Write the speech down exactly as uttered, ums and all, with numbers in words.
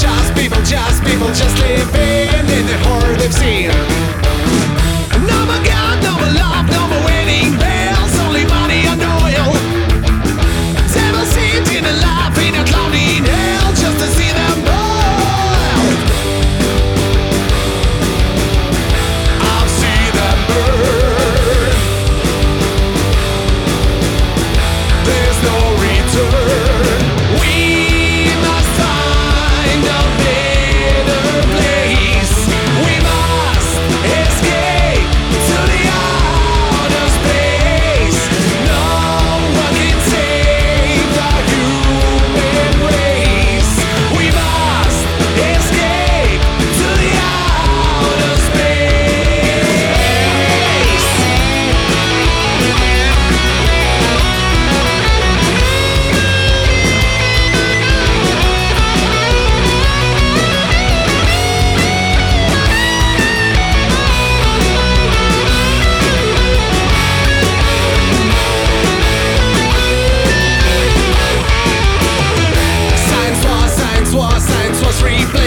just people, just people, just living in the horror they've seen. No more God, no more love, no more wedding bells, only money and oil. Devil sitting and laughing out loud in hell just to see them boil. I've seen them burn. There's no return. We must find a better place. We must escape to the outer space. No one can save the human race. We must escape to the outer space. Science was, science was, science was replaced.